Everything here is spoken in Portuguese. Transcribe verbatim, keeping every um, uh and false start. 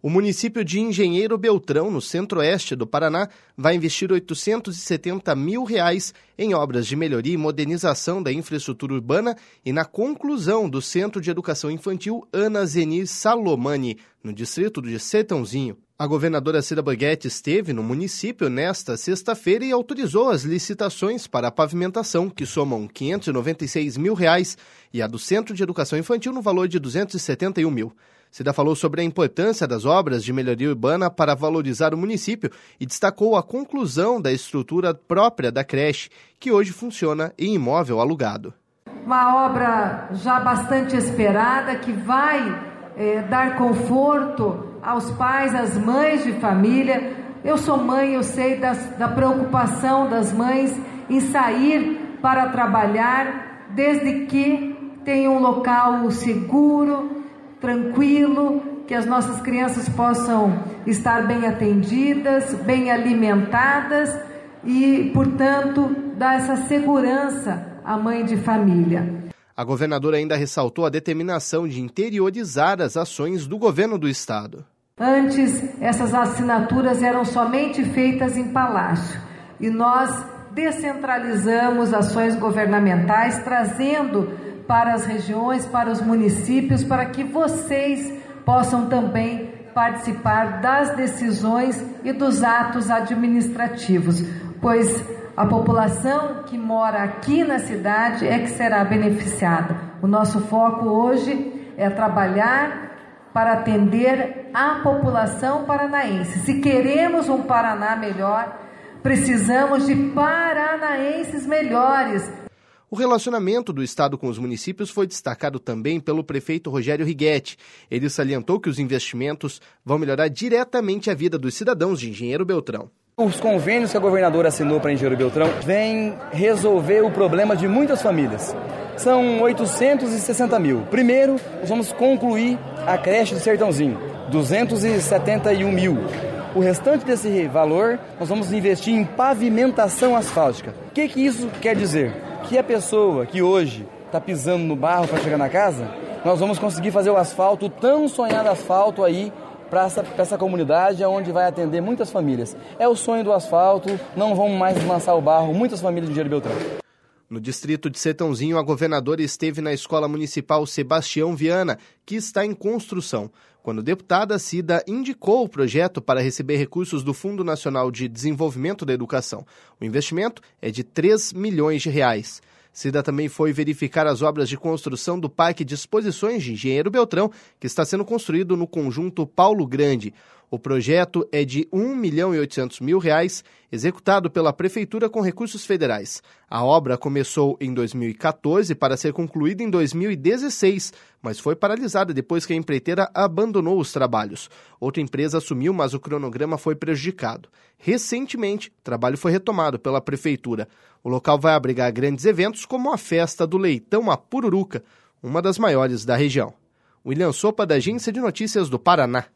O município de Engenheiro Beltrão, no centro-oeste do Paraná, vai investir oitocentos e setenta mil reais em obras de melhoria e modernização da infraestrutura urbana e na conclusão do Centro de Educação Infantil Ana Zeni Salomani, no distrito de Sertãozinho. A governadora Cida Borghetti esteve no município nesta sexta-feira e autorizou as licitações para a pavimentação, que somam quinhentos e noventa e seis mil reais, e a do Centro de Educação Infantil no valor de duzentos e setenta e um mil. Cida falou sobre a importância das obras de melhoria urbana para valorizar o município e destacou a conclusão da estrutura própria da creche, que hoje funciona em imóvel alugado. Uma obra já bastante esperada que vai é, dar conforto aos pais, às mães de família. Eu sou mãe, eu sei das, da preocupação das mães em sair para trabalhar, desde que tenha um local seguro, tranquilo, que as nossas crianças possam estar bem atendidas, bem alimentadas e, portanto, dar essa segurança à mãe de família. A governadora ainda ressaltou a determinação de interiorizar as ações do governo do estado. Antes, essas assinaturas eram somente feitas em palácio e nós descentralizamos ações governamentais, trazendo para as regiões, para os municípios, para que vocês possam também participar das decisões e dos atos administrativos, pois a população que mora aqui na cidade é que será beneficiada. O nosso foco hoje é trabalhar para atender a população paranaense. Se queremos um Paraná melhor, precisamos de paranaenses melhores. O relacionamento do estado com os municípios foi destacado também pelo prefeito Rogério Righetti. Ele salientou que os investimentos vão melhorar diretamente a vida dos cidadãos de Engenheiro Beltrão. Os convênios que a governadora assinou para Engenheiro Beltrão vêm resolver o problema de muitas famílias. São oitocentos e sessenta mil. Primeiro, nós vamos concluir a creche do Sertãozinho, duzentos e setenta e um mil. O restante desse valor, nós vamos investir em pavimentação asfáltica. O que, que isso quer dizer? Que a pessoa que hoje está pisando no barro para chegar na casa, nós vamos conseguir fazer o asfalto, o tão sonhado asfalto aí, para essa, para essa comunidade, onde vai atender muitas famílias. É o sonho do asfalto, não vamos mais lançar o barro, muitas famílias de Engenheiro Beltrão. No distrito de Sertãozinho, a governadora esteve na Escola Municipal Sebastião Viana, que está em construção, quando a deputada Cida indicou o projeto para receber recursos do Fundo Nacional de Desenvolvimento da Educação. O investimento é de três milhões de reais. Cida também foi verificar as obras de construção do Parque de Exposições de Engenheiro Beltrão, que está sendo construído no conjunto Paulo Grande. O projeto é de um milhão e oitocentos mil reais, executado pela Prefeitura com recursos federais. A obra começou em dois mil e quatorze para ser concluída em dois mil e dezesseis, mas foi paralisada depois que a empreiteira abandonou os trabalhos. Outra empresa assumiu, mas o cronograma foi prejudicado. Recentemente, o trabalho foi retomado pela Prefeitura. O local vai abrigar grandes eventos como a Festa do Leitão à Pururuca, uma das maiores da região. William Sopa, da Agência de Notícias do Paraná.